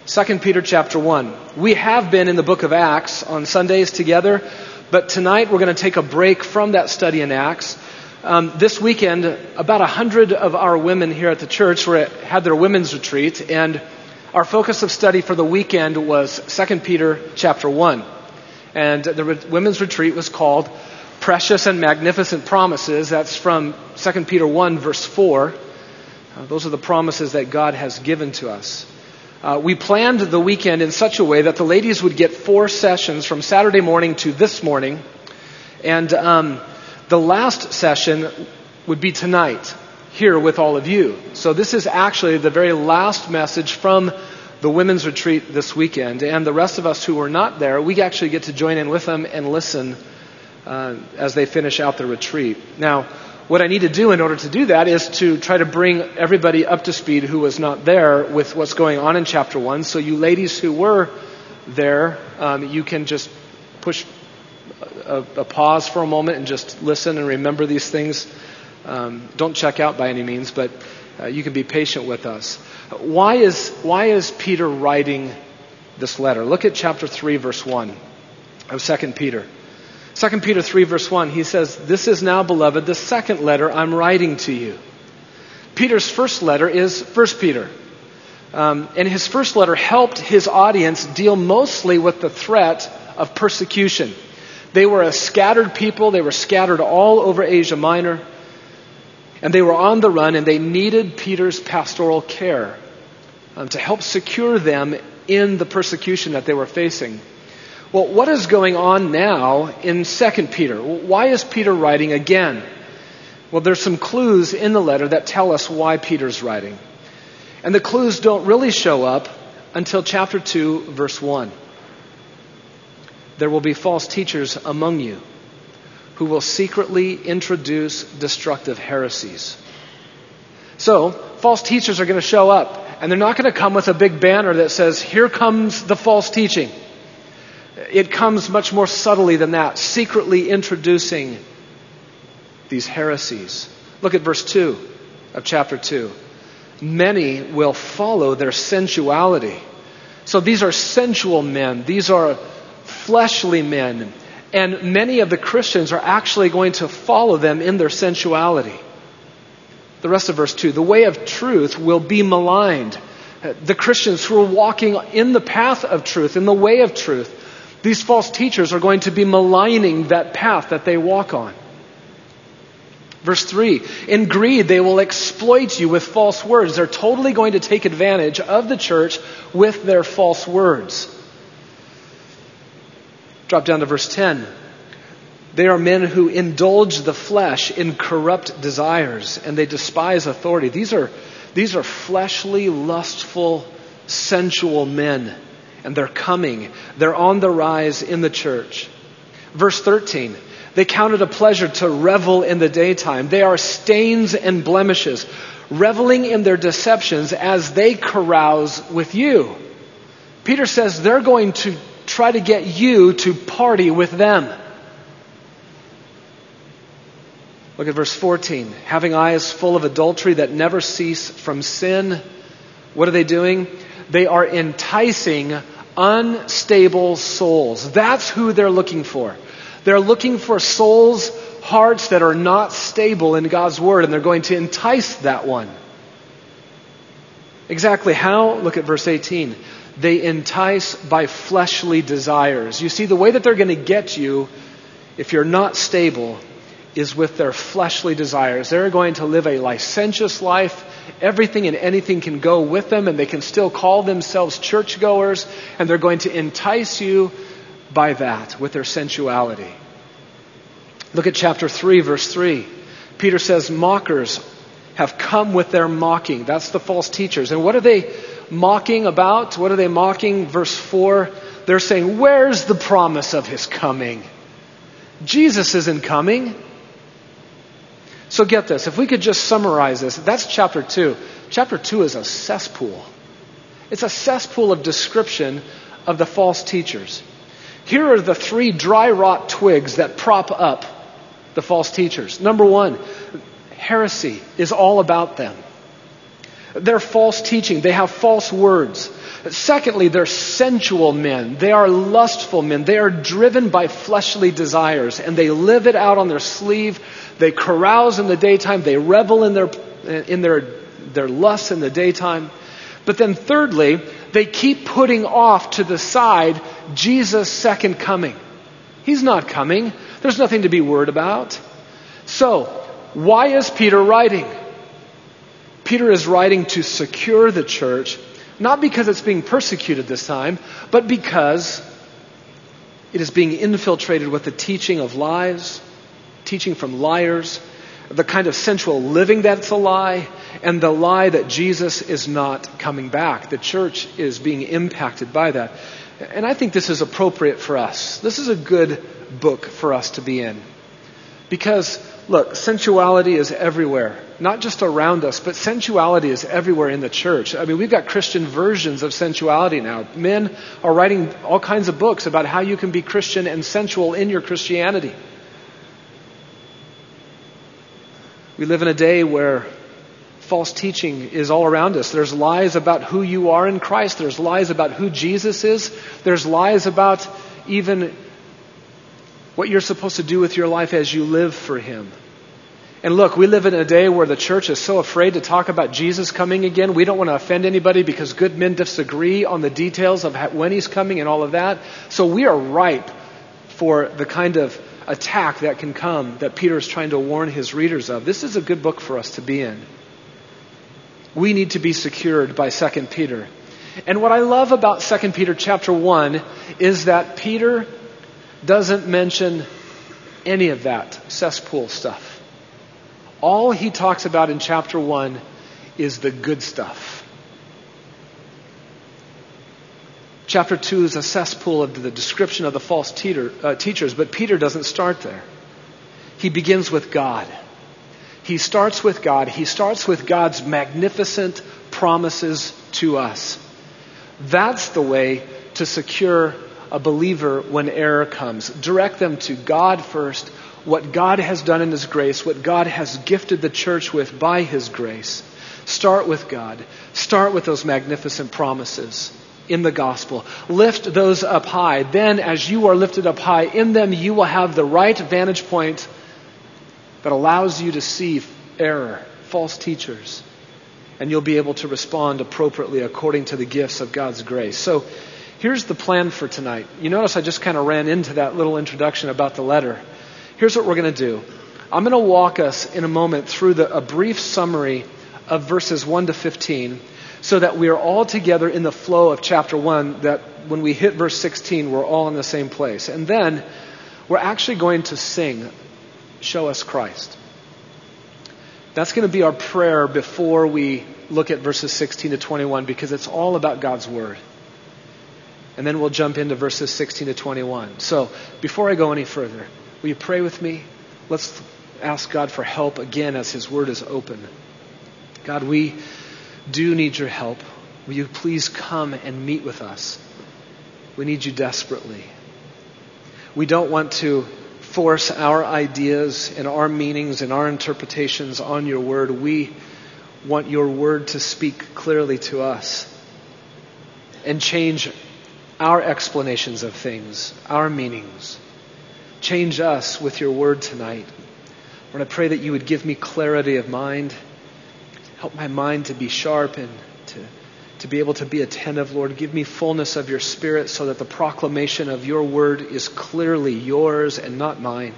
2 Peter chapter 1. We have been in the book of Acts on Sundays together, but tonight we're going to take a break from that study in Acts. This weekend, about 100 of our women here at the church had their women's retreat, and our focus of study for the weekend was 2 Peter chapter 1. And the women's retreat was called Precious and Magnificent Promises. That's from 2 Peter 1 verse 4. Those are the promises that God has given to us. We planned the weekend in such a way that the ladies would get 4 sessions from Saturday morning to this morning. And the last session would be tonight, here with all of you. So this is actually the very last message from the women's retreat this weekend. And the rest of us who were not there, we actually get to join in with them and listen as they finish out the retreat. Now, what I need to do in order to do that is to try to bring everybody up to speed who was not there with what's going on in chapter 1. So you ladies who were there, you can just push a pause for a moment and just listen and remember these things. Don't check out by any means, but you can be patient with us. Why is Peter writing this letter? Look at chapter 3, verse 1 of 2 Peter. 2 Peter 3 verse 1, he says, "This is now, beloved, the second letter I'm writing to you." Peter's first letter is 1 Peter. And his first letter helped his audience deal mostly with the threat of persecution. They were a scattered people. They were scattered all over Asia Minor. And they were on the run, and they needed Peter's pastoral care to help secure them in the persecution that they were facing. Well, what is going on now in 2 Peter? Why is Peter writing again? Well, there's some clues in the letter that tell us why Peter's writing. And the clues don't really show up until chapter 2, verse 1. There will be false teachers among you who will secretly introduce destructive heresies. So, false teachers are going to show up, and they're not going to come with a big banner that says, "Here comes the false teaching." It comes much more subtly than that, secretly introducing these heresies. Look at verse 2 of chapter 2. Many will follow their sensuality. So these are sensual men. These are fleshly men. And many of the Christians are actually going to follow them in their sensuality. The rest of verse 2. The way of truth will be maligned. The Christians who are walking in the path of truth, in the way of truth, these false teachers are going to be maligning that path that they walk on. Verse 3, in greed they will exploit you with false words. They're totally going to take advantage of the church with their false words. Drop down to verse 10. They are men who indulge the flesh in corrupt desires, and they despise authority. These are fleshly, lustful, sensual men. And they're coming. They're on the rise in the church. Verse 13. They count it a pleasure to revel in the daytime. They are stains and blemishes, reveling in their deceptions as they carouse with you. Peter says they're going to try to get you to party with them. Look at verse 14. Having eyes full of adultery that never cease from sin. What are they doing? They are enticing unstable souls. That's who they're looking for. They're looking for souls, hearts that are not stable in God's Word, and they're going to entice that one. Exactly how? Look at verse 18. They entice by fleshly desires. You see, the way that they're going to get you, if you're not stable, is with their fleshly desires. They're going to live a licentious life. Everything and anything can go with them, and they can still call themselves churchgoers, and they're going to entice you by that, with their sensuality. Look at chapter 3, verse 3. Peter says, mockers have come with their mocking. That's the false teachers. And what are they mocking about? What are they mocking? Verse 4, they're saying, where's the promise of his coming? Jesus isn't coming. So get this, if we could just summarize this, that's chapter 2. Chapter 2 is a cesspool. It's a cesspool of description of the false teachers. Here are the 3 dry rot twigs that prop up the false teachers. Number 1, heresy is all about them. They're false teaching. They have false words. Secondly, they're sensual men. They are lustful men. They are driven by fleshly desires, and they live it out on their sleeve. They carouse in the daytime. They revel in their lusts in the daytime. But then thirdly, they keep putting off to the side Jesus' second coming. He's not coming. There's nothing to be worried about. So, why is Peter writing? Peter is writing to secure the church, not because it's being persecuted this time, but because it is being infiltrated with the teaching of lies, teaching from liars, the kind of sensual living that's a lie, and the lie that Jesus is not coming back. The church is being impacted by that. And I think this is appropriate for us. This is a good book for us to be in. Because, look, sensuality is everywhere. Not just around us, but sensuality is everywhere in the church. I mean, we've got Christian versions of sensuality now. Men are writing all kinds of books about how you can be Christian and sensual in your Christianity. We live in a day where false teaching is all around us. There's lies about who you are in Christ. There's lies about who Jesus is. There's lies about even what you're supposed to do with your life as you live for Him. And look, we live in a day where the church is so afraid to talk about Jesus coming again. We don't want to offend anybody because good men disagree on the details of when He's coming and all of that. So we are ripe for the kind of attack that can come that Peter is trying to warn his readers of. This is a good book for us to be in. We need to be secured by 2 Peter. And what I love about 2 Peter chapter 1 is that Peter doesn't mention any of that cesspool stuff. All he talks about in chapter 1 is the good stuff. Chapter 2 is a cesspool of the description of the false teachers, but Peter doesn't start there. He begins with God. He starts with God. He starts with God's magnificent promises to us. That's the way to secure a believer when error comes. Direct them to God first, what God has done in His grace, what God has gifted the church with by His grace. Start with God. Start with those magnificent promises in the gospel. Lift those up high. Then as you are lifted up high, in them you will have the right vantage point that allows you to see error, false teachers, and you'll be able to respond appropriately according to the gifts of God's grace. So here's the plan for tonight. You notice I just kind of ran into that little introduction about the letter. Here's what we're going to do. I'm going to walk us in a moment through a brief summary of verses 1 to 15 so that we are all together in the flow of chapter 1, that when we hit verse 16, we're all in the same place. And then we're actually going to sing, "Show Us Christ." That's going to be our prayer before we look at verses 16 to 21, because it's all about God's Word. And then we'll jump into verses 16 to 21. So before I go any further, will you pray with me? Let's ask God for help again as His Word is open. God, we do need your help. Will you please come and meet with us? We need you desperately. We don't want to force our ideas and our meanings and our interpretations on your word. We want your word to speak clearly to us and change our explanations of things, our meanings. Change us with your word tonight. Lord, I pray that you would give me clarity of mind. Help my mind to be sharp and to be able to be attentive, Lord. Give me fullness of your Spirit so that the proclamation of your word is clearly yours and not mine.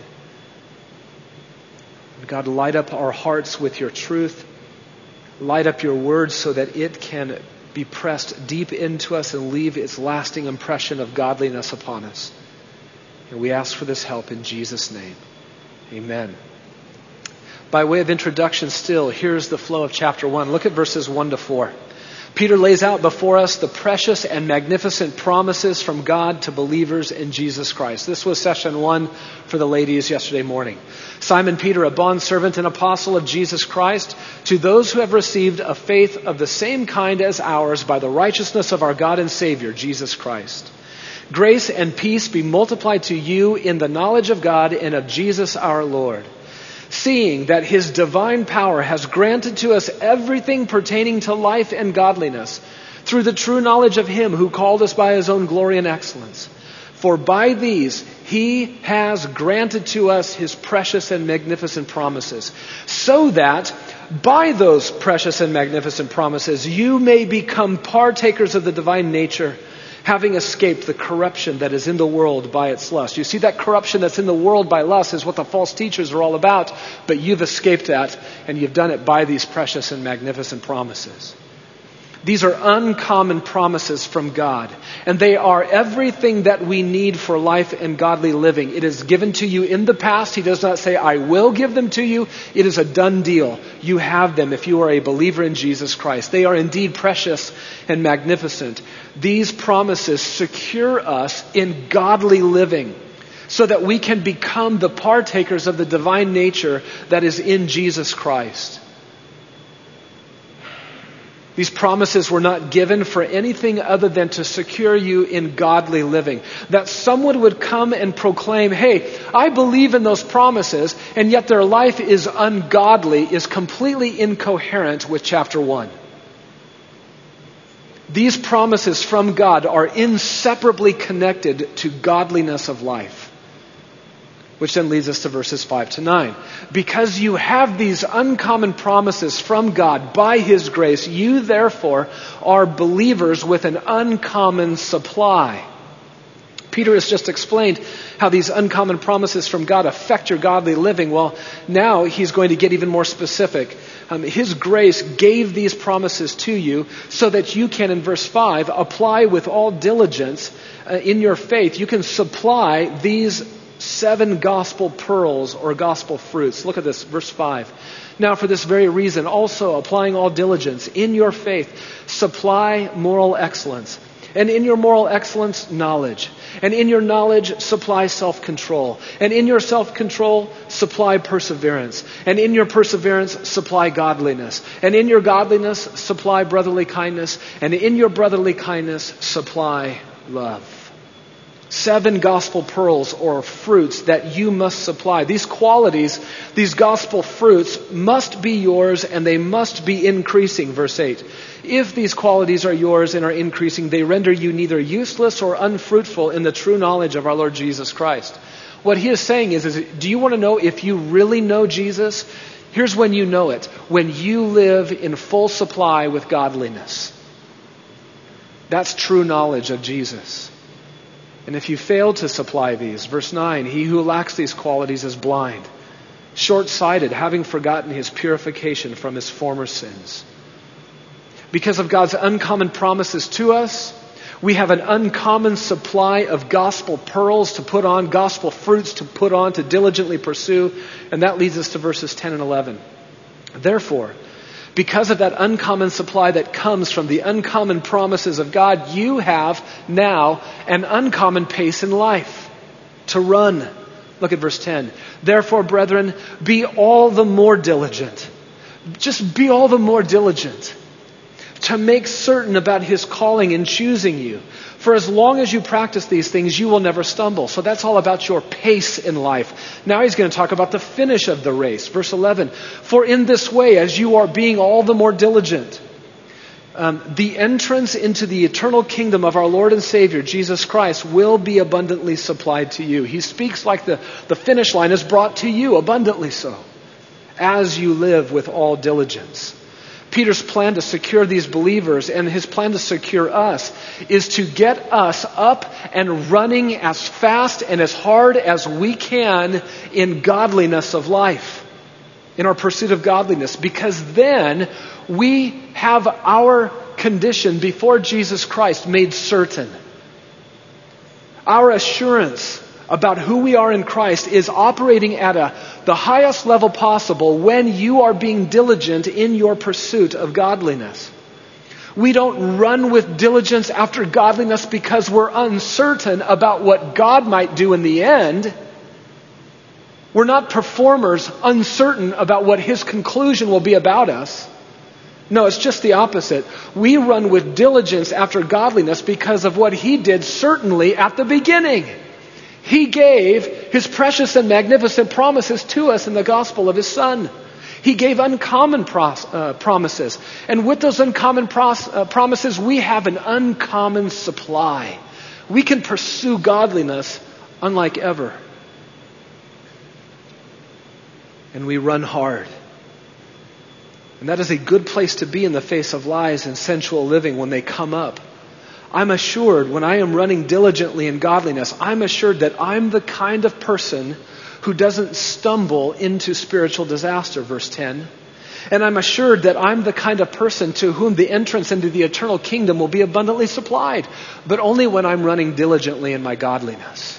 God, light up our hearts with your truth. Light up your word so that it can be pressed deep into us and leave its lasting impression of godliness upon us. And we ask for this help in Jesus' name. Amen. By way of introduction still, here's the flow of chapter 1. Look at verses 1 to 4. Peter lays out before us the precious and magnificent promises from God to believers in Jesus Christ. This was session 1 for the ladies yesterday morning. Simon Peter, a bondservant and apostle of Jesus Christ, to those who have received a faith of the same kind as ours by the righteousness of our God and Savior, Jesus Christ. Grace and peace be multiplied to you in the knowledge of God and of Jesus our Lord. seeing that his divine power has granted to us everything pertaining to life and godliness, through the true knowledge of him who called us by his own glory and excellence. For by these he has granted to us his precious and magnificent promises, so that by those precious and magnificent promises you may become partakers of the divine nature, having escaped the corruption that is in the world by its lust. You see, that corruption that's in the world by lust is what the false teachers are all about, but you've escaped that, and you've done it by these precious and magnificent promises. These are uncommon promises from God, and they are everything that we need for life and godly living. It is given to you in the past. He does not say, I will give them to you. It is a done deal. You have them if you are a believer in Jesus Christ. They are indeed precious and magnificent. These promises secure us in godly living so that we can become the partakers of the divine nature that is in Jesus Christ. These promises were not given for anything other than to secure you in godly living. That someone would come and proclaim, hey, I believe in those promises, and yet their life is ungodly, is completely incoherent with chapter 1. These promises from God are inseparably connected to godliness of life. Which then leads us to verses 5 to 9. Because you have these uncommon promises from God by his grace, you therefore are believers with an uncommon supply. Peter has just explained how these uncommon promises from God affect your godly living. Well, now he's going to get even more specific. His grace gave these promises to you so that you can, in verse 5, apply with all diligence in your faith. You can supply these 7 gospel pearls or gospel fruits. Look at this, verse 5. Now for this very reason, also applying all diligence in your faith, supply moral excellence. And in your moral excellence, knowledge. And in your knowledge, supply self-control. And in your self-control, supply perseverance. And in your perseverance, supply godliness. And in your godliness, supply brotherly kindness. And in your brotherly kindness, supply love. 7 gospel pearls or fruits that you must supply. These qualities, these gospel fruits must be yours, and they must be increasing. Verse 8. If these qualities are yours and are increasing, they render you neither useless or unfruitful in the true knowledge of our Lord Jesus Christ. What he is saying is do you want to know if you really know Jesus? Here's when you know it. When you live in full supply with godliness. That's true knowledge of Jesus. And if you fail to supply these, verse 9, he who lacks these qualities is blind, short-sighted, having forgotten his purification from his former sins. Because of God's uncommon promises to us, we have an uncommon supply of gospel pearls to put on, gospel fruits to put on, to diligently pursue. And that leads us to verses 10 and 11. Therefore, because of that uncommon supply that comes from the uncommon promises of God, you have now an uncommon pace in life to run. Look at verse 10. Therefore, brethren, be all the more diligent. Just be all the more diligent to make certain about his calling and choosing you. For as long as you practice these things, you will never stumble. So that's all about your pace in life. Now he's going to talk about the finish of the race. Verse 11. For in this way, as you are being all the more diligent, the entrance into the eternal kingdom of our Lord and Savior, Jesus Christ, will be abundantly supplied to you. He speaks like the finish line is brought to you, abundantly so, as you live with all diligence. Peter's plan to secure these believers and his plan to secure us is to get us up and running as fast and as hard as we can in godliness of life, in our pursuit of godliness, because then we have our condition before Jesus Christ made certain. Our assurance about who we are in Christ is operating at the highest level possible when you are being diligent in your pursuit of godliness. We don't run with diligence after godliness because we're uncertain about what God might do in the end. We're not performers uncertain about what his conclusion will be about us. No, it's just the opposite. We run with diligence after godliness because of what he did certainly at the beginning. He gave His precious and magnificent promises to us in the gospel of His Son. He gave uncommon promises. And with those uncommon promises, we have an uncommon supply. We can pursue godliness unlike ever. And we run hard. And that is a good place to be in the face of lies and sensual living when they come up. I'm assured when I am running diligently in godliness, I'm assured that I'm the kind of person who doesn't stumble into spiritual disaster, verse 10. And I'm assured that I'm the kind of person to whom the entrance into the eternal kingdom will be abundantly supplied, but only when I'm running diligently in my godliness.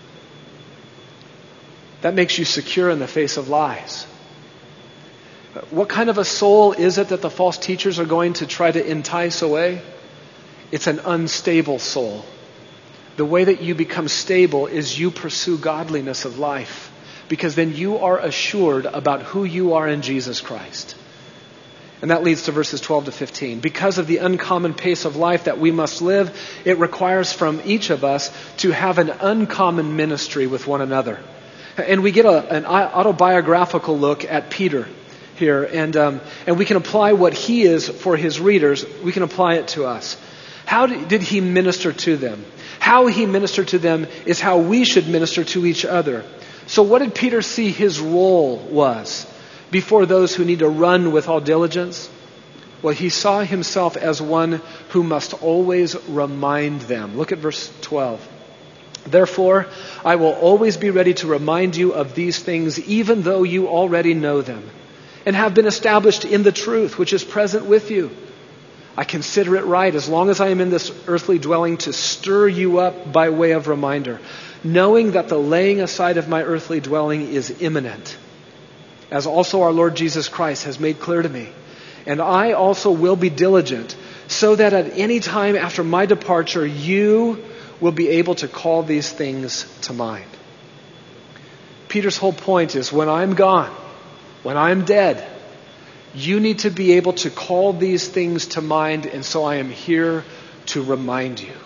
That makes you secure in the face of lies. What kind of a soul is it that the false teachers are going to try to entice away? It's an unstable soul. The way that you become stable is you pursue godliness of life, because then you are assured about who you are in Jesus Christ. And that leads to verses 12 to 15. Because of the uncommon pace of life that we must live, it requires from each of us to have an uncommon ministry with one another. And we get an autobiographical look at Peter here, and we can apply what he is for his readers. We can apply it to us. How did he minister to them? How he ministered to them is how we should minister to each other. So what did Peter see his role was before those who need to run with all diligence? Well, he saw himself as one who must always remind them. Look at verse 12. Therefore, I will always be ready to remind you of these things, even though you already know them, and have been established in the truth which is present with you. I consider it right, as long as I am in this earthly dwelling, to stir you up by way of reminder, knowing that the laying aside of my earthly dwelling is imminent, as also our Lord Jesus Christ has made clear to me. And I also will be diligent, so that at any time after my departure, you will be able to call these things to mind. Peter's whole point is, when I'm gone, when I'm dead, you need to be able to call these things to mind, and so I am here to remind you.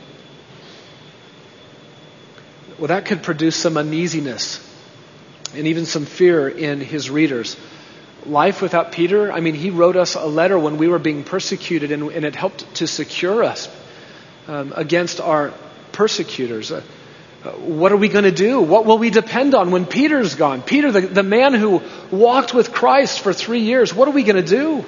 Well, that could produce some uneasiness and even some fear in his readers. Life without Peter, he wrote us a letter when we were being persecuted, and it helped to secure us against our persecutors. What are we going to do? What will we depend on when Peter's gone? Peter, the man who walked with Christ for 3 years, what are we going to do?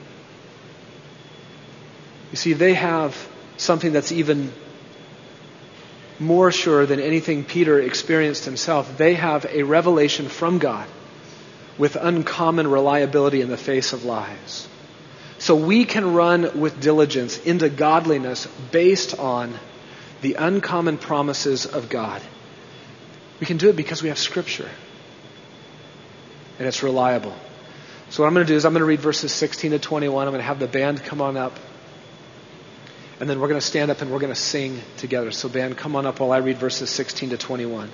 You see, they have something that's even more sure than anything Peter experienced himself. They have a revelation from God with uncommon reliability in the face of lies. So we can run with diligence into godliness based on the uncommon promises of God. We can do it because we have Scripture. And it's reliable. So what I'm going to do is I'm going to read verses 16 to 21. I'm going to have the band come on up. And then we're going to stand up and we're going to sing together. So band, come on up while I read verses 16 to 21.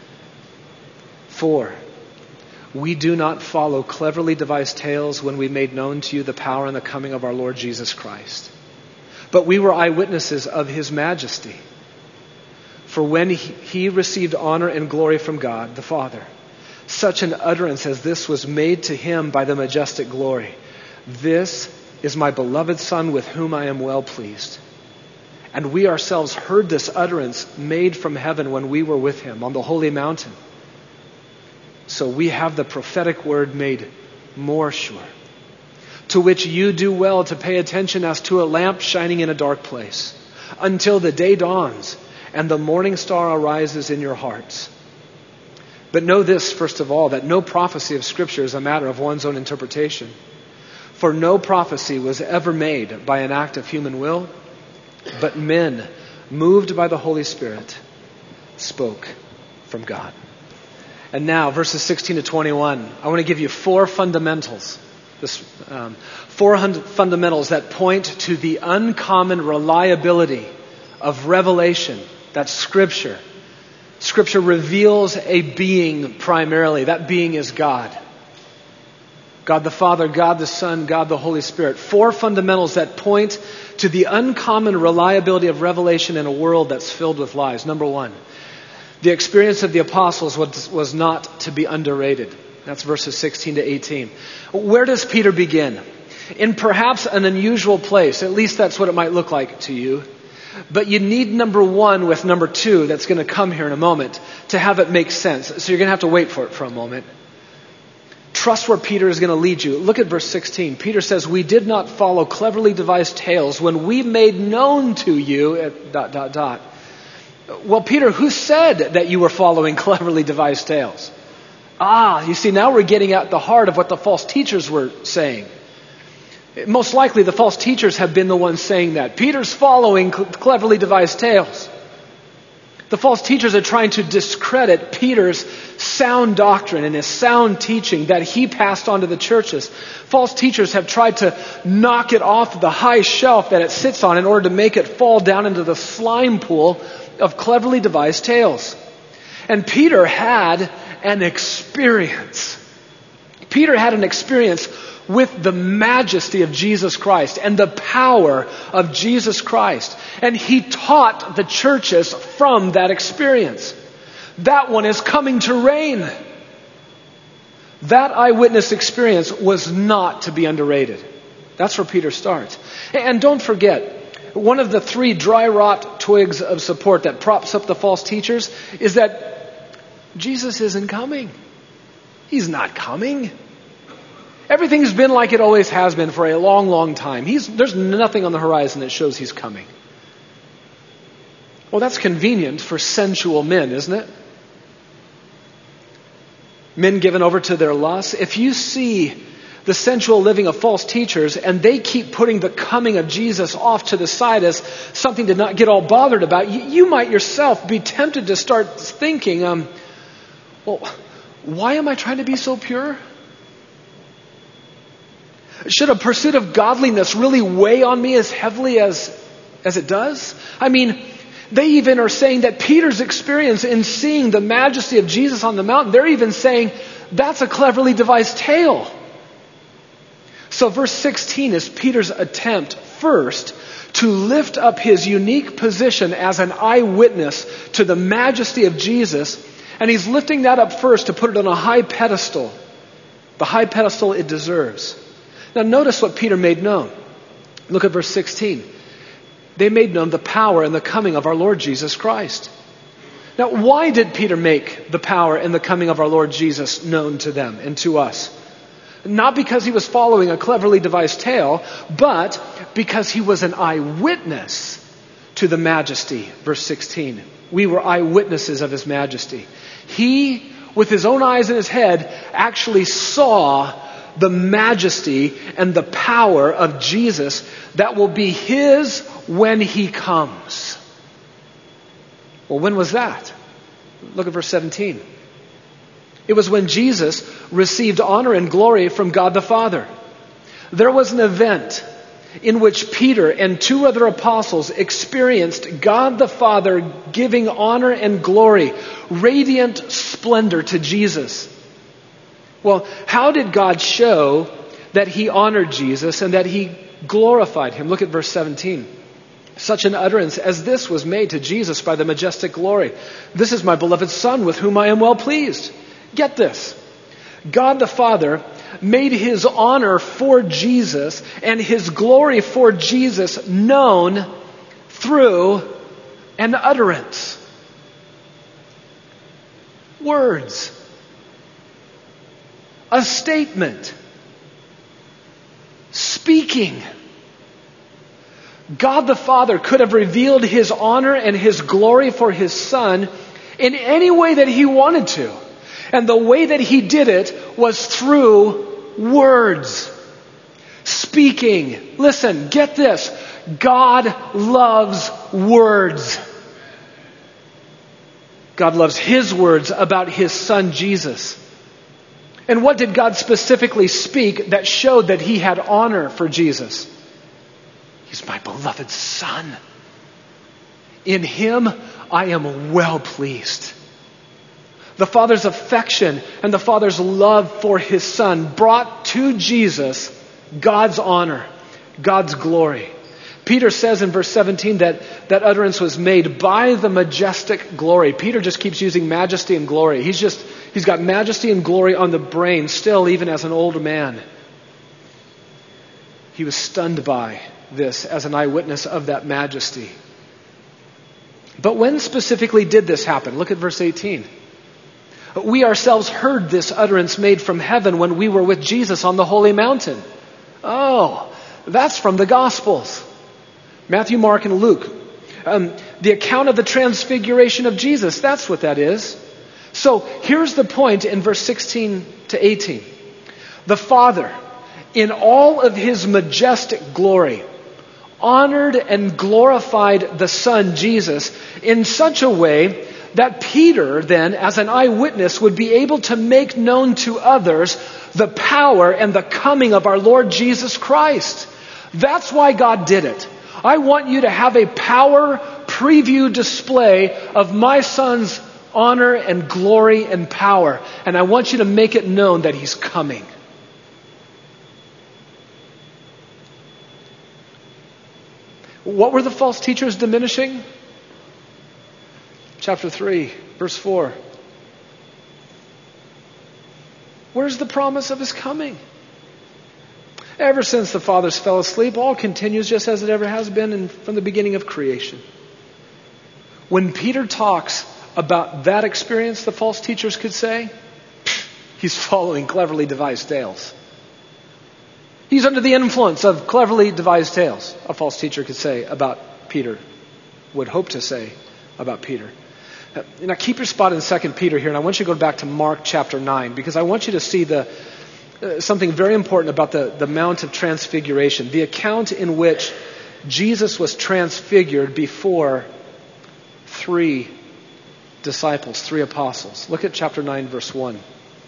4. We do not follow cleverly devised tales when we made known to you the power and the coming of our Lord Jesus Christ. But we were eyewitnesses of His majesty. For when He received honor and glory from God, the Father, such an utterance as this was made to Him by the majestic glory. This is my beloved Son with whom I am well pleased. And we ourselves heard this utterance made from heaven when we were with Him on the holy mountain. So we have the prophetic word made more sure, to which you do well to pay attention as to a lamp shining in a dark place, until the day dawns and the morning star arises in your hearts. But know this, first of all, that no prophecy of Scripture is a matter of one's own interpretation. For no prophecy was ever made by an act of human will, but men, moved by the Holy Spirit, spoke from God. And now, verses 16 to 21, I want to give you four fundamentals. Four fundamentals that point to the uncommon reliability of revelation. That's Scripture. Scripture reveals a being primarily. That being is God. God the Father, God the Son, God the Holy Spirit. Four fundamentals that point to the uncommon reliability of revelation in a world that's filled with lies. Number one, The experience of the apostles was not to be underrated. That's verses 16 to 18. Where does Peter begin? In perhaps an unusual place. At least that's what it might look like to you. But you need number one with number two that's going to come here in a moment to have it make sense. So you're going to have to wait for it for a moment. Trust where Peter is going to lead you. Look at verse 16. Peter says, "We did not follow cleverly devised tales when we made known to you..." Well, Peter, who said that you were following cleverly devised tales? You see, now we're getting at the heart of what the false teachers were saying. Most likely the false teachers have been the ones saying that. Peter's following cleverly devised tales. The false teachers are trying to discredit Peter's sound doctrine and his sound teaching that he passed on to the churches. False teachers have tried to knock it off the high shelf that it sits on in order to make it fall down into the slime pool of cleverly devised tales. And Peter had an experience. Peter had an experience with the majesty of Jesus Christ and the power of Jesus Christ. And he taught the churches from that experience. That one is coming to reign. That eyewitness experience was not to be underrated. That's where Peter starts. And don't forget, one of the three dry rot twigs of support that props up the false teachers is that Jesus isn't coming. He's not coming. Everything's been like it always has been for a long, long time. There's nothing on the horizon that shows he's coming. Well, that's convenient for sensual men, isn't it? Men given over to their lusts. If you see the sensual living of false teachers and they keep putting the coming of Jesus off to the side as something to not get all bothered about, you might yourself be tempted to start thinking, well, why am I trying to be so pure? Should a pursuit of godliness really weigh on me as heavily as it does? I mean, they even are saying that Peter's experience in seeing the majesty of Jesus on the mountain, they're even saying that's a cleverly devised tale. So verse 16 is Peter's attempt first to lift up his unique position as an eyewitness to the majesty of Jesus. And he's lifting that up first to put it on a high pedestal. The high pedestal it deserves. Now notice what Peter made known. Look at verse 16. They made known the power and the coming of our Lord Jesus Christ. Now why did Peter make the power and the coming of our Lord Jesus known to them and to us? Not because he was following a cleverly devised tale, but because he was an eyewitness to the majesty. Verse 16. We were eyewitnesses of his majesty. He, with his own eyes in his head, actually saw the majesty and the power of Jesus that will be his when he comes. Well, when was that? Look at verse 17. It was when Jesus received honor and glory from God the Father. There was an event in which Peter and two other apostles experienced God the Father giving honor and glory, radiant splendor to Jesus. Well, how did God show that he honored Jesus and that he glorified him? Look at verse 17. Such an utterance as this was made to Jesus by the majestic glory. This is my beloved Son with whom I am well pleased. Get this. God the Father made his honor for Jesus and his glory for Jesus known through an utterance. Words. A statement. Speaking. God the Father could have revealed his honor and his glory for his Son in any way that he wanted to. And the way that he did it was through words. Speaking. Listen, get this. God loves words. God loves his words about his Son Jesus. And what did God specifically speak that showed that he had honor for Jesus? He's my beloved Son. In him I am well pleased. The Father's affection and the Father's love for his Son brought to Jesus God's honor, God's glory. Peter says in verse 17 that utterance was made by the majestic glory. Peter just keeps using majesty and glory. He's got majesty and glory on the brain still, even as an old man. He was stunned by this as an eyewitness of that majesty. But when specifically did this happen? Look at verse 18. We ourselves heard this utterance made from heaven when we were with Jesus on the holy mountain. Oh, that's from the Gospels. Matthew, Mark, and Luke. The account of the transfiguration of Jesus, that's what that is. So here's the point in verse 16 to 18. The Father, in all of his majestic glory, honored and glorified the Son, Jesus, in such a way that Peter then, as an eyewitness, would be able to make known to others the power and the coming of our Lord Jesus Christ. That's why God did it. I want you to have a power preview display of my Son's honor and glory and power. And I want you to make it known that He's coming. What were the false teachers diminishing? Chapter 3, verse 4. Where's the promise of His coming? Ever since the fathers fell asleep, all continues just as it ever has been from the beginning of creation. When Peter talks about that experience, the false teachers could say, he's following cleverly devised tales. He's under the influence of cleverly devised tales, a false teacher could say about Peter, would hope to say about Peter. Now keep your spot in 2 Peter here, and I want you to go back to Mark chapter 9, because I want you to see something very important about the Mount of Transfiguration, the account in which Jesus was transfigured before 3 disciples, 3 apostles. Look at chapter 9, verse 1.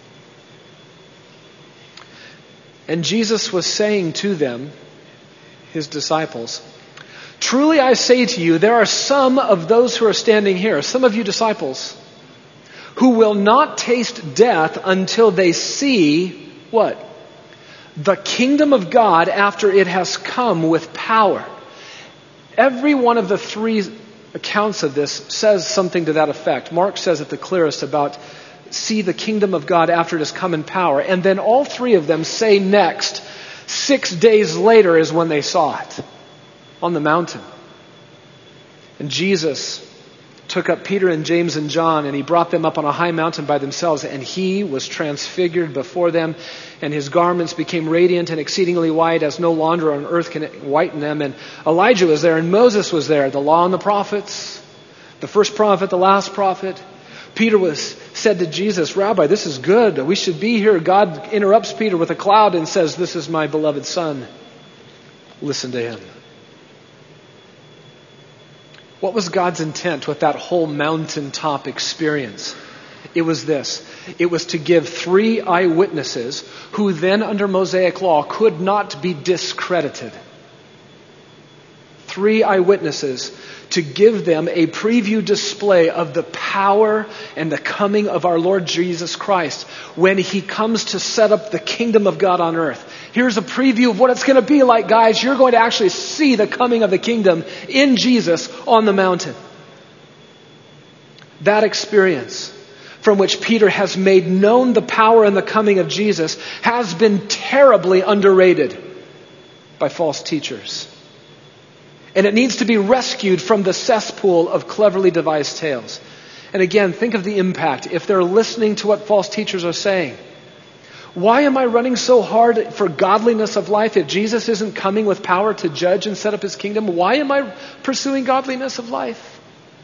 And Jesus was saying to them, His disciples, truly I say to you, there are some of those who are standing here, some of you disciples, who will not taste death until they see what? The kingdom of God after it has come with power. Every one of the 3 accounts of this says something to that effect. Mark says it the clearest about see the kingdom of God after it has come in power. And then all 3 of them say next, 6 days later is when they saw it on the mountain. And Jesus took up Peter and James and John, and He brought them up on a high mountain by themselves, and He was transfigured before them, and His garments became radiant and exceedingly white, as no launder on earth can whiten them. And Elijah was there, and Moses was there, the law and the prophets, the first prophet, the last prophet. Peter said to Jesus, Rabbi, this is good. We should be here. God interrupts Peter with a cloud and says, this is my beloved Son. Listen to Him. What was God's intent with that whole mountaintop experience? It was this. It was to give 3 eyewitnesses who then under Mosaic law could not be discredited. 3 eyewitnesses to give them a preview display of the power and the coming of our Lord Jesus Christ when He comes to set up the kingdom of God on earth. Here's a preview of what it's going to be like, guys. You're going to actually see the coming of the kingdom in Jesus on the mountain. That experience from which Peter has made known the power and the coming of Jesus has been terribly underrated by false teachers. And it needs to be rescued from the cesspool of cleverly devised tales. And again, think of the impact if they're listening to what false teachers are saying. Why am I running so hard for godliness of life if Jesus isn't coming with power to judge and set up His kingdom? Why am I pursuing godliness of life?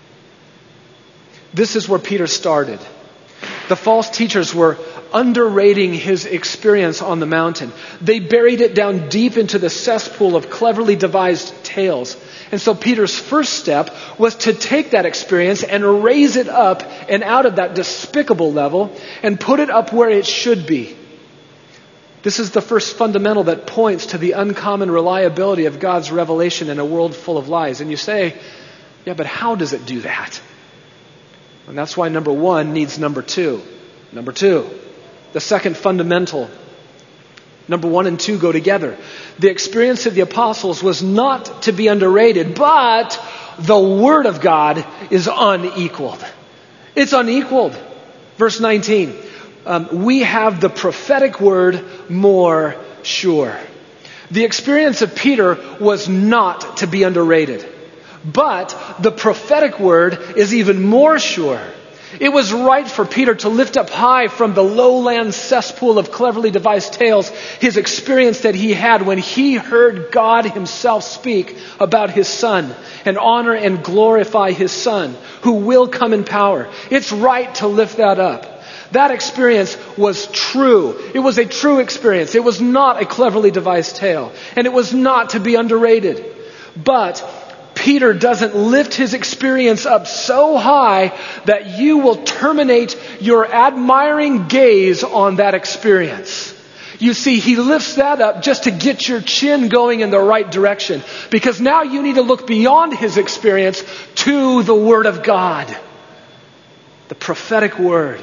This is where Peter started. The false teachers were underrating His experience on the mountain. They buried it down deep into the cesspool of cleverly devised tales. And so Peter's first step was to take that experience and raise it up and out of that despicable level and put it up where it should be. This is the first fundamental that points to the uncommon reliability of God's revelation in a world full of lies. And you say, yeah, but how does it do that? And that's why number 1 needs number 2. Number 2, the second fundamental Number 1 and 2 go together. The experience of the apostles was not to be underrated, but the Word of God is unequaled. It's unequaled. Verse 19, we have the prophetic word more sure. The experience of Peter was not to be underrated, but the prophetic word is even more sure. It was right for Peter to lift up high from the lowland cesspool of cleverly devised tales his experience that he had when he heard God himself speak about his Son and honor and glorify his Son who will come in power. It's right to lift that up. That experience was true. It was a true experience. It was not a cleverly devised tale, and it was not to be underrated. But Peter doesn't lift his experience up so high that you will terminate your admiring gaze on that experience. You see, he lifts that up just to get your chin going in the right direction, because now you need to look beyond his experience to the Word of God, the prophetic word.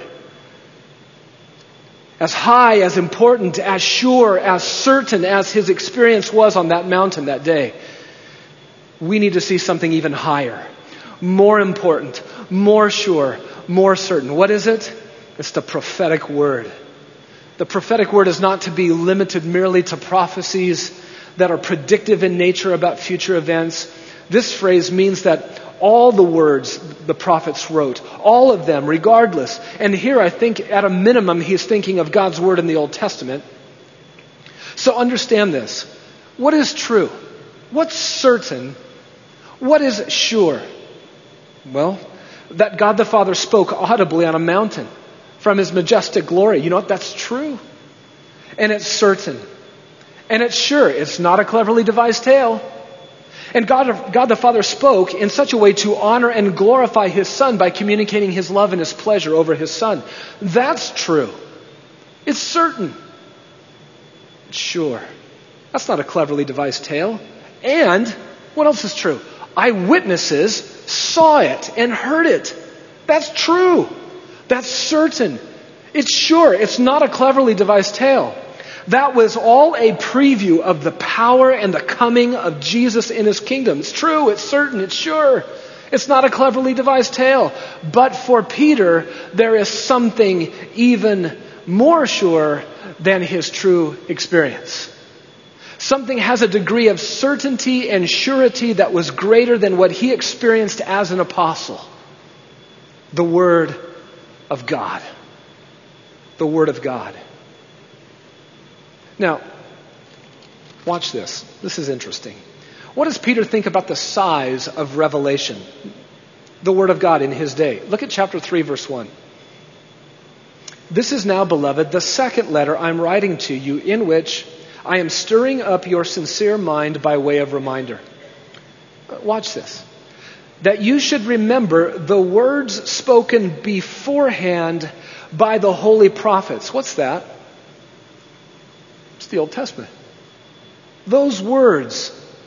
As high, as important, as sure, as certain as his experience was on that mountain that day, we need to see something even higher, more important, more sure, more certain. What is it? It's the prophetic word. The prophetic word is not to be limited merely to prophecies that are predictive in nature about future events. This phrase means that all the words the prophets wrote, all of them, regardless. And here I think at a minimum he's thinking of God's word in the Old Testament. So understand this. What is true? What's certain? What is sure? Well, that God the Father spoke audibly on a mountain from his majestic glory. You know what? That's true. And it's certain. And it's sure. It's not a cleverly devised tale. And God the Father spoke in such a way to honor and glorify his Son by communicating his love and his pleasure over his Son. That's true. It's certain. It's sure. That's not a cleverly devised tale. And what else is true? Eyewitnesses saw it and heard it. That's true. That's certain. It's sure. It's not a cleverly devised tale. That was all a preview of the power and the coming of Jesus in his kingdom. It's true, it's certain, it's sure. It's not a cleverly devised tale. But for Peter, there is something even more sure than his true experience. Something has a degree of certainty and surety that was greater than what he experienced as an apostle. The Word of God. The Word of God. Now, watch this. This is interesting. What does Peter think about the size of revelation? The Word of God in his day. Look at chapter 3, verse 1. This is now, beloved, the second letter I'm writing to you, in which I am stirring up your sincere mind by way of reminder. Watch this. That you should remember the words spoken beforehand by the holy prophets. What's that? It's the Old Testament. Those words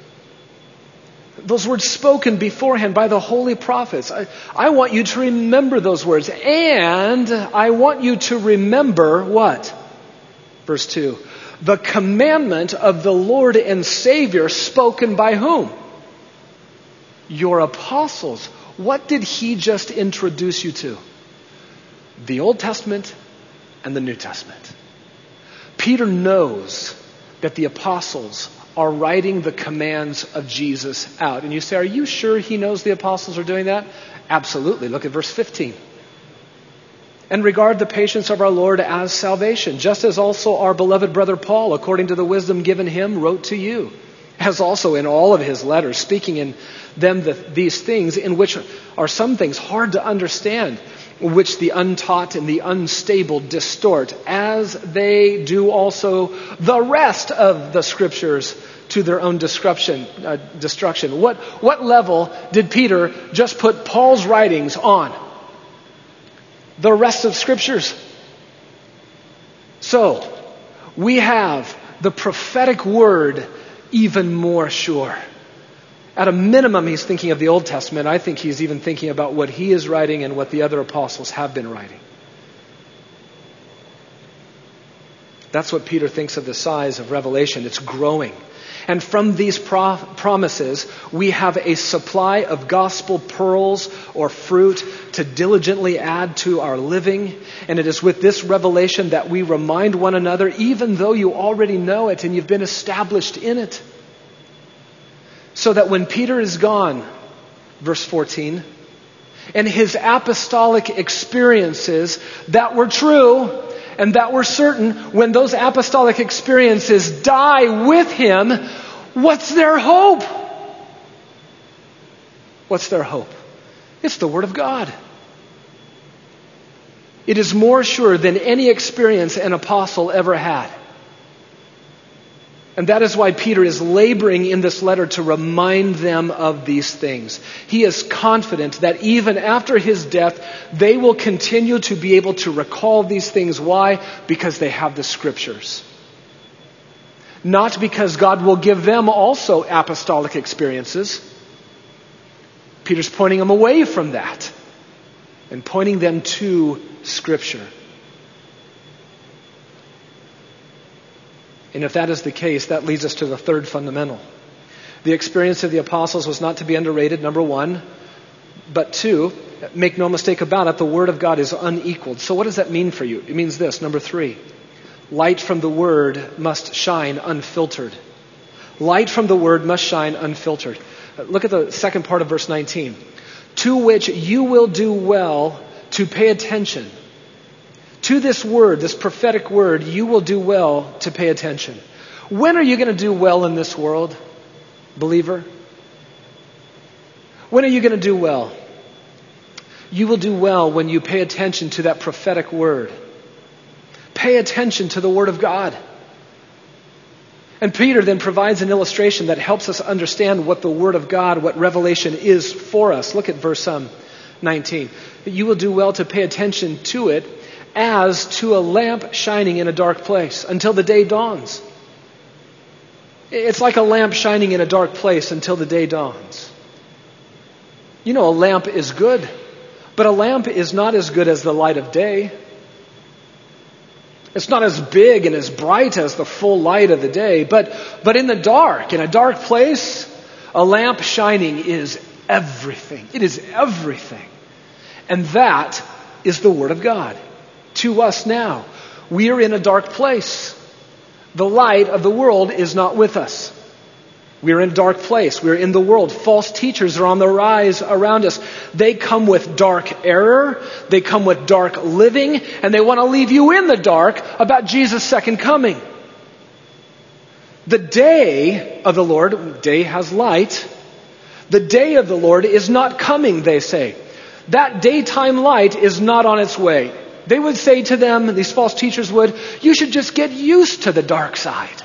spoken beforehand by the holy prophets. I want you to remember those words. And I want you to remember what? Verse 2. The commandment of the Lord and Savior spoken by whom? Your apostles. What did he just introduce you to? The Old Testament and the New Testament. Peter knows that the apostles are writing the commands of Jesus out. And you say, are you sure he knows the apostles are doing that? Absolutely. Look at verse 15. And regard the patience of our Lord as salvation, just as also our beloved brother Paul, according to the wisdom given him, wrote to you, as also in all of his letters, speaking in them these things, in which are some things hard to understand, which the untaught and the unstable distort, as they do also the rest of the Scriptures to their own destruction. What level did Peter just put Paul's writings on? The rest of Scriptures. So, we have the prophetic word even more sure. At a minimum, he's thinking of the Old Testament. I think he's even thinking about what he is writing and what the other apostles have been writing. That's what Peter thinks of the size of Revelation. It's growing. And from these promises, we have a supply of gospel pearls or fruit to diligently add to our living. And it is with this revelation that we remind one another, even though you already know it and you've been established in it. So that when Peter is gone, verse 14, and his apostolic experiences that were true and that were certain, when those apostolic experiences die with him, what's their hope? What's their hope? It's the Word of God. It is more sure than any experience an apostle ever had. And that is why Peter is laboring in this letter to remind them of these things. He is confident that even after his death, they will continue to be able to recall these things. Why? Because they have the Scriptures. Not because God will give them also apostolic experiences. Peter's pointing them away from that and pointing them to Scripture. And if that is the case, that leads us to the third fundamental. The experience of the apostles was not to be underrated, number one. But two, make no mistake about it, the Word of God is unequaled. So what does that mean for you? It means this, number three. Light from the Word must shine unfiltered. Light from the Word must shine unfiltered. Look at the second part of verse 19. To which you will do well to pay attention. To this word, this prophetic word, you will do well to pay attention. When are you going to do well in this world, believer? When are you going to do well? You will do well when you pay attention to that prophetic word. Pay attention to the Word of God. And Peter then provides an illustration that helps us understand what the Word of God, what revelation is for us. Look at verse 19. You will do well to pay attention to it as to a lamp shining in a dark place until the day dawns. It's like a lamp shining in a dark place until the day dawns. You know, a lamp is good, but a lamp is not as good as the light of day. It's not as big and as bright as the full light of the day, but in the dark, in a dark place, a lamp shining is everything. It is everything. And that is the Word of God. To us now, we are in a dark place. The light of the world is not with us. We are in a dark place. We are in the world. False teachers are on the rise around us. They come with dark error. They come with dark living. And they want to leave you in the dark about Jesus' second coming. The day of the Lord, day has light. The day of the Lord is not coming, they say. That daytime light is not on its way. They would say to them, these false teachers would, you should just get used to the dark side.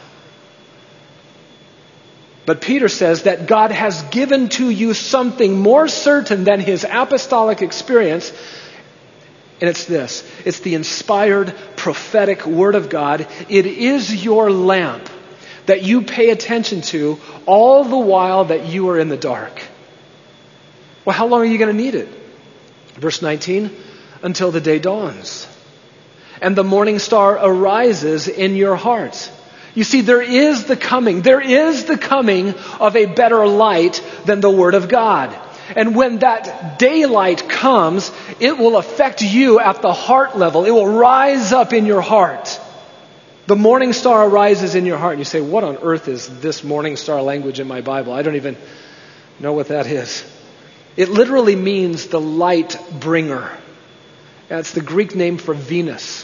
But Peter says that God has given to you something more certain than his apostolic experience. And it's this. It's the inspired prophetic Word of God. It is your lamp that you pay attention to all the while that you are in the dark. Well, how long are you going to need it? Verse 19. Until the day dawns and the morning star arises in your heart. You see, there is the coming of a better light than the Word of God. And when that daylight comes, it will affect you at the heart level. It will rise up in your heart. The morning star arises in your heart. And you say, what on earth is this morning star language in my Bible? I don't even know what that is. It literally means the light bringer. That's the Greek name for Venus.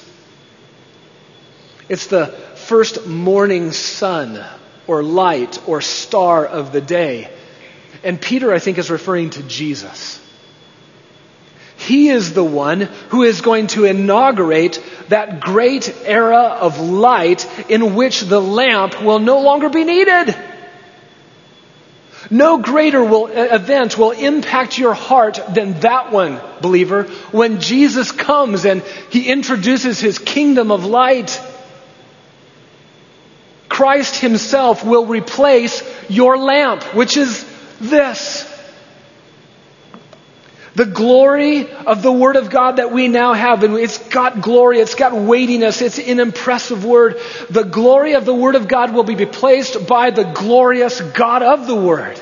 It's the first morning sun or light or star of the day. And Peter, I think, is referring to Jesus. He is the one who is going to inaugurate that great era of light in which the lamp will no longer be needed. No greater event will impact your heart than that one, believer, when Jesus comes and he introduces his kingdom of light. Christ himself will replace your lamp, which is this. The glory of the Word of God that we now have, and it's got glory, it's got weightiness, it's an impressive Word. The glory of the Word of God will be replaced by the glorious God of the Word.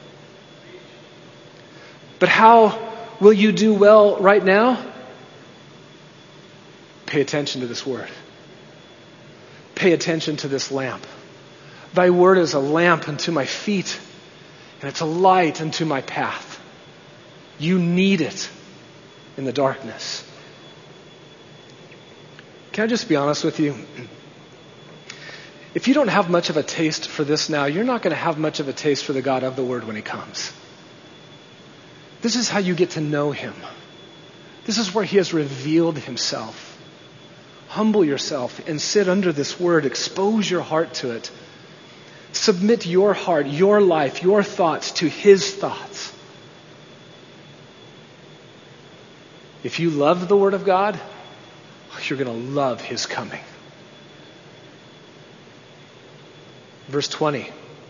But how will you do well right now? Pay attention to this Word. Pay attention to this lamp. Thy Word is a lamp unto my feet, and it's a light unto my path. You need it in the darkness. Can I just be honest with you? If you don't have much of a taste for this now, you're not going to have much of a taste for the God of the Word when He comes. This is how you get to know Him. This is where He has revealed Himself. Humble yourself and sit under this Word. Expose your heart to it. Submit your heart, your life, your thoughts to His thoughts. If you love the Word of God, you're going to love His coming. Verse 20.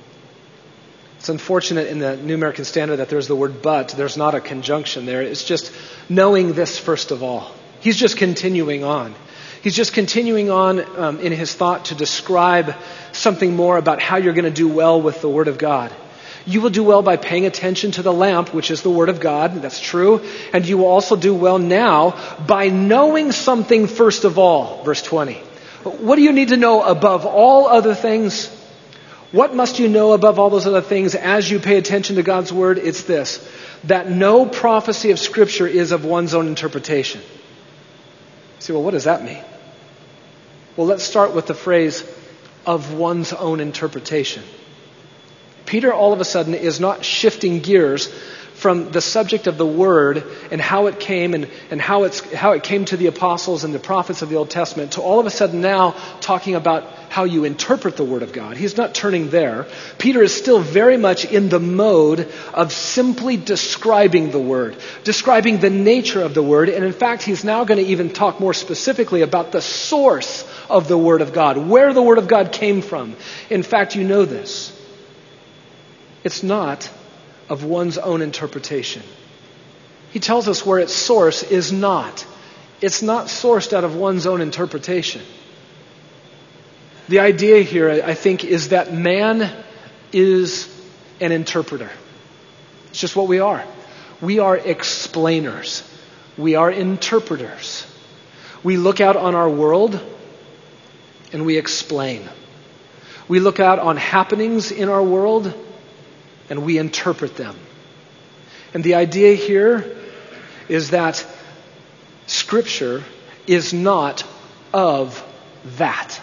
It's unfortunate in the New American Standard that there's the word but. There's not a conjunction there. It's just knowing this first of all. He's just continuing on. He's just continuing on in his thought to describe something more about how you're going to do well with the Word of God. You will do well by paying attention to the lamp, which is the Word of God. That's true. And you will also do well now by knowing something first of all. Verse 20. What do you need to know above all other things? What must you know above all those other things as you pay attention to God's Word? It's this, that no prophecy of Scripture is of one's own interpretation. You say, well, what does that mean? Well, let's start with the phrase, of one's own interpretation. Peter all of a sudden is not shifting gears from the subject of the Word and how it came and how it came to the apostles and the prophets of the Old Testament to all of a sudden now talking about how you interpret the Word of God. He's not turning there. Peter is still very much in the mode of simply describing the Word, describing the nature of the Word, and in fact he's now going to even talk more specifically about the source of the Word of God, where the Word of God came from. In fact, you know this. It's not of one's own interpretation. He tells us where its source is not. It's not sourced out of one's own interpretation. The idea here, I think, is that man is an interpreter. It's just what we are. We are explainers. We are interpreters. We look out on our world and we explain. We look out on happenings in our world and we interpret them. And the idea here is that Scripture is not of that.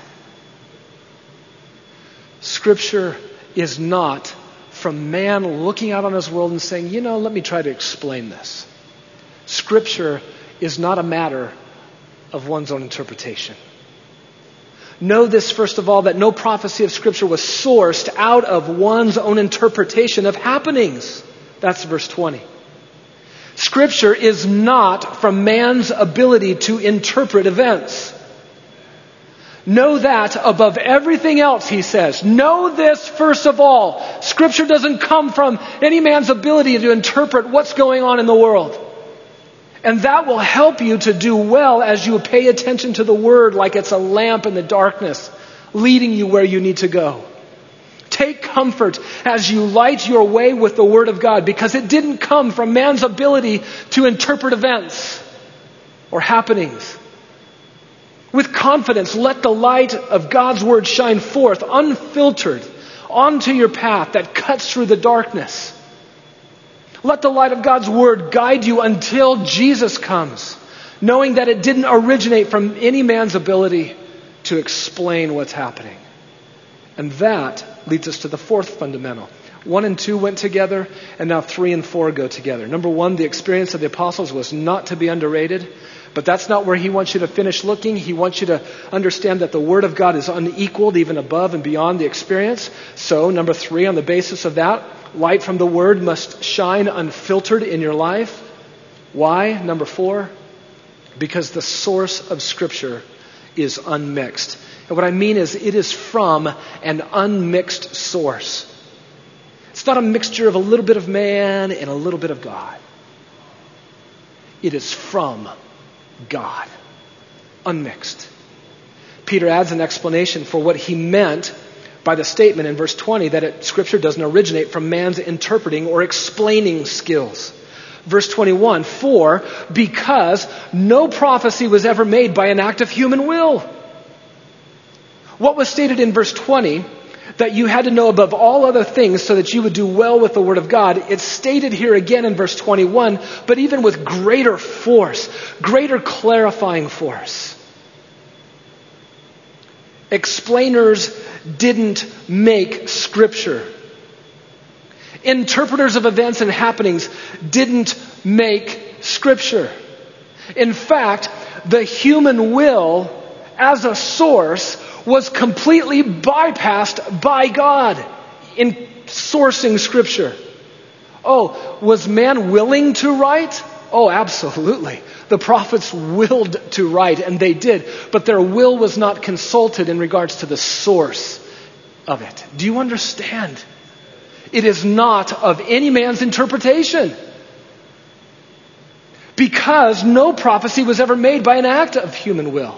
Scripture is not from man looking out on his world and saying, let me try to explain this. Scripture is not a matter of one's own interpretation. Know this, first of all, that no prophecy of Scripture was sourced out of one's own interpretation of happenings. That's verse 20. Scripture is not from man's ability to interpret events. Know that above everything else, he says. Know this first of all. Scripture doesn't come from any man's ability to interpret what's going on in the world. And that will help you to do well as you pay attention to the Word like it's a lamp in the darkness, leading you where you need to go. Take comfort as you light your way with the Word of God, because it didn't come from man's ability to interpret events or happenings. With confidence, let the light of God's Word shine forth, unfiltered, onto your path that cuts through the darkness. Let the light of God's Word guide you until Jesus comes, knowing that it didn't originate from any man's ability to explain what's happening. And that leads us to the fourth fundamental. 1 and 2 went together, and now 3 and 4 go together. Number 1, the experience of the apostles was not to be underrated. But that's not where he wants you to finish looking. He wants you to understand that the Word of God is unequaled, even above and beyond the experience. So, number 3, on the basis of that, light from the Word must shine unfiltered in your life. Why? Number 4, because the source of Scripture is unmixed. And what I mean is it is from an unmixed source. It's not a mixture of a little bit of man and a little bit of God. It is from God, unmixed. Peter adds an explanation for what he meant by the statement in verse 20 that Scripture doesn't originate from man's interpreting or explaining skills. Verse 21, for because no prophecy was ever made by an act of human will. What was stated in verse 20, that you had to know above all other things so that you would do well with the Word of God, it's stated here again in verse 21, but even with greater force, greater clarifying force. Explainers didn't make Scripture. Interpreters of events and happenings didn't make Scripture. In fact, the human will as a source was completely bypassed by God in sourcing Scripture. Oh, was man willing to write? Oh, absolutely. The prophets willed to write, and they did, but their will was not consulted in regards to the source of it. Do you understand? It is not of any man's interpretation. Because no prophecy was ever made by an act of human will.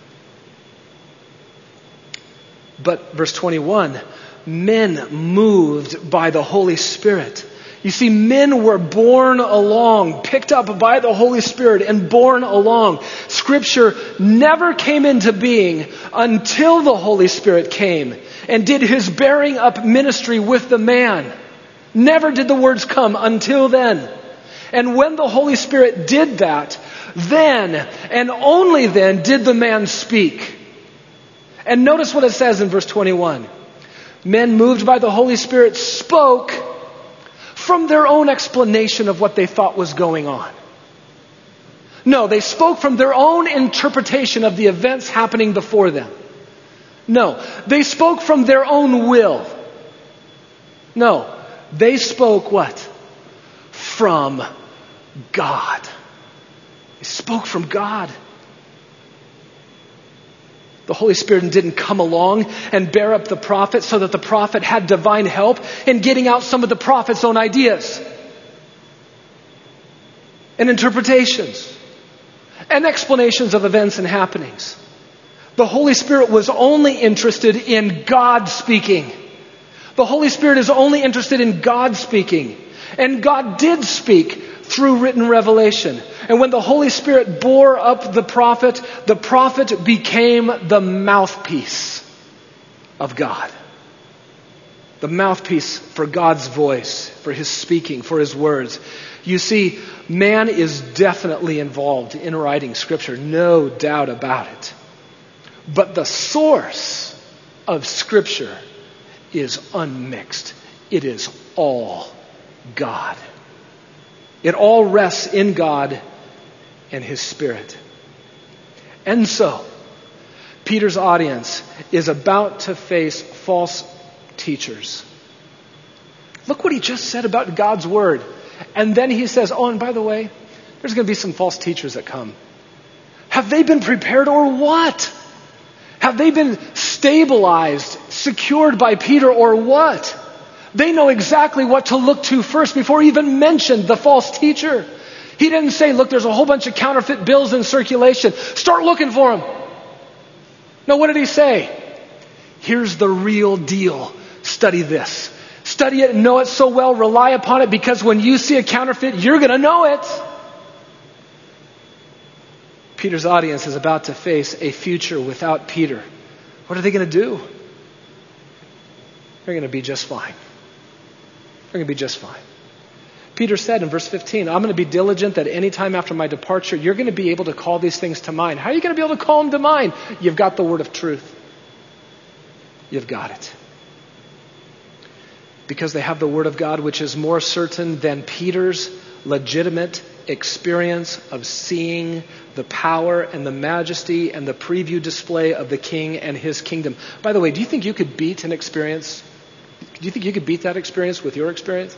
But verse 21, men moved by the Holy Spirit. You see, men were borne along, picked up by the Holy Spirit and borne along. Scripture never came into being until the Holy Spirit came and did His bearing up ministry with the man. Never did the words come until then. And when the Holy Spirit did that, then and only then did the man speak. And notice what it says in verse 21. Men moved by the Holy Spirit spoke from their own explanation of what they thought was going on. No, they spoke from their own interpretation of the events happening before them. No, they spoke from their own will. No, they spoke what? From God. They spoke from God. The Holy Spirit didn't come along and bear up the prophet so that the prophet had divine help in getting out some of the prophet's own ideas and interpretations and explanations of events and happenings. The Holy Spirit was only interested in God speaking. The Holy Spirit is only interested in God speaking. And God did speak through written revelation. And when the Holy Spirit bore up the prophet became the mouthpiece of God. The mouthpiece for God's voice, for His speaking, for His words. You see, man is definitely involved in writing Scripture, no doubt about it. But the source of Scripture is unmixed. It is all God. It all rests in God and His Spirit. And so, Peter's audience is about to face false teachers. Look what he just said about God's Word. And then he says, oh, and by the way, there's going to be some false teachers that come. Have they been prepared or what? Have they been stabilized, secured by Peter or what? They know exactly what to look to first before he even mentioned the false teacher. He didn't say, look, there's a whole bunch of counterfeit bills in circulation. Start looking for them. No, what did he say? Here's the real deal. Study this. Study it and know it so well. Rely upon it because when you see a counterfeit, you're going to know it. Peter's audience is about to face a future without Peter. What are they going to do? They're going to be just fine. They're going to be just fine. Peter said in verse 15, I'm going to be diligent that any time after my departure, you're going to be able to call these things to mind. How are you going to be able to call them to mind? You've got the word of truth. You've got it. Because they have the word of God, which is more certain than Peter's legitimate experience of seeing the power and the majesty and the preview display of the King and His kingdom. By the way, do you think you could beat an experience? Do you think you could beat that experience with your experience?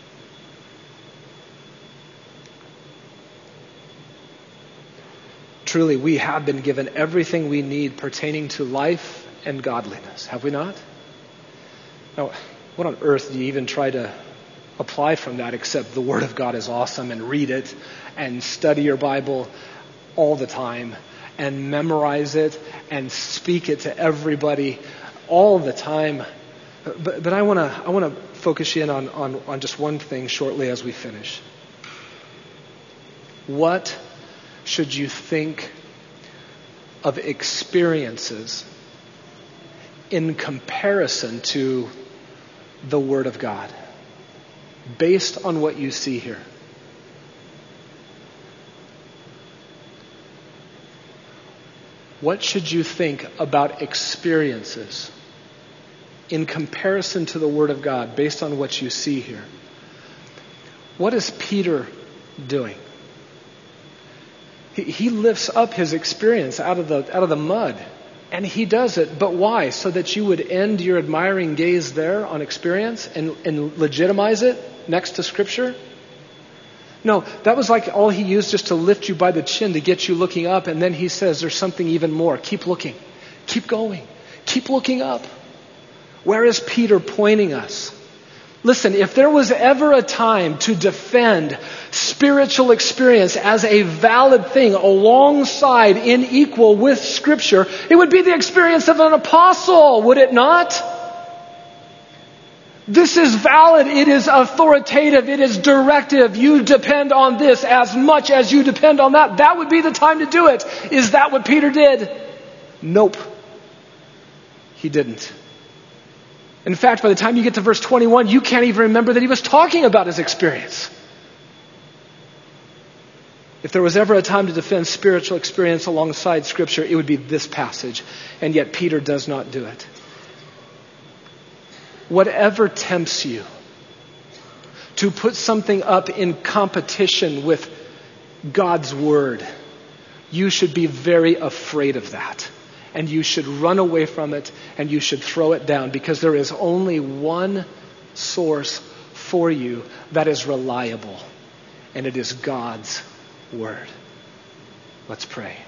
Truly, we have been given everything we need pertaining to life and godliness, have we not? Now, what on earth do you even try to apply from that except the Word of God is awesome, and read it and study your Bible all the time and memorize it and speak it to everybody all the time. But I want to focus in on just one thing shortly as we finish. What should you think of experiences in comparison to the Word of God, based on what you see here? What should you think about experiences in comparison to the Word of God, based on what you see here? What is Peter doing? He lifts up his experience out of the mud, and he does it. But why? So that you would end your admiring gaze there on experience and legitimize it next to Scripture? No, that was like all he used just to lift you by the chin to get you looking up, and then he says there's something even more. Keep looking. Keep going. Keep looking up. Where is Peter pointing us? Listen, if there was ever a time to defend spiritual experience as a valid thing alongside, in equal with Scripture, it would be the experience of an apostle, would it not? This is valid. It is authoritative. It is directive. You depend on this as much as you depend on that. That would be the time to do it. Is that what Peter did? Nope. He didn't. In fact, by the time you get to verse 21, you can't even remember that he was talking about his experience. If there was ever a time to defend spiritual experience alongside Scripture, it would be this passage. And yet Peter does not do it. Whatever tempts you to put something up in competition with God's Word, you should be very afraid of that. And you should run away from it, and you should throw it down, because there is only one source for you that is reliable, and it is God's Word. Let's pray.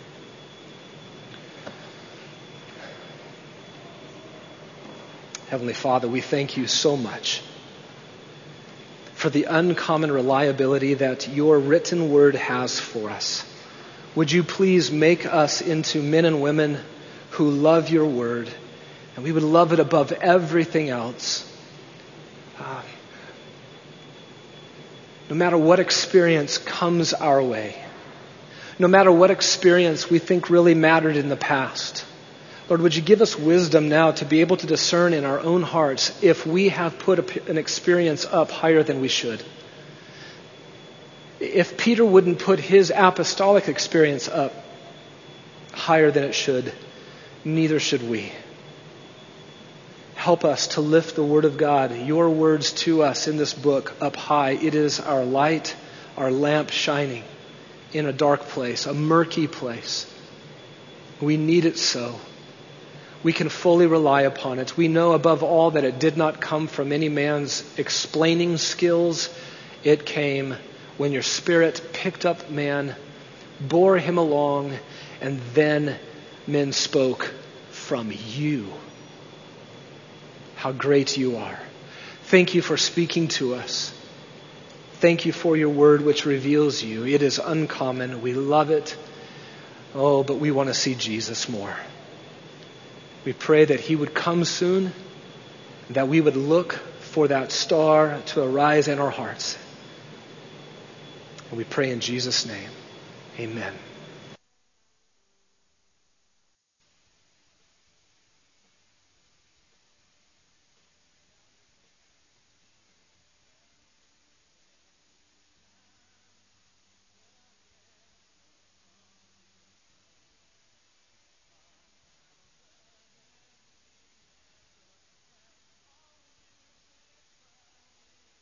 Heavenly Father, we thank you so much for the uncommon reliability that your written word has for us. Would you please make us into men and women who love your word, and we would love it above everything else. No matter what experience comes our way, no matter what experience we think really mattered in the past, Lord, would you give us wisdom now to be able to discern in our own hearts if we have put an experience up higher than we should. If Peter wouldn't put his apostolic experience up higher than it should, neither should we. Help us to lift the Word of God, your words to us in this book, up high. It is our light, our lamp shining in a dark place, a murky place. We need it so. We can fully rely upon it. We know above all that it did not come from any man's explaining skills. It came when your Spirit picked up man, bore him along, and then men spoke from you. How great you are. Thank you for speaking to us. Thank you for your word which reveals you. It is uncommon. We love it. Oh, but we want to see Jesus more. We pray that he would come soon, that we would look for that star to arise in our hearts. And we pray in Jesus' name. Amen.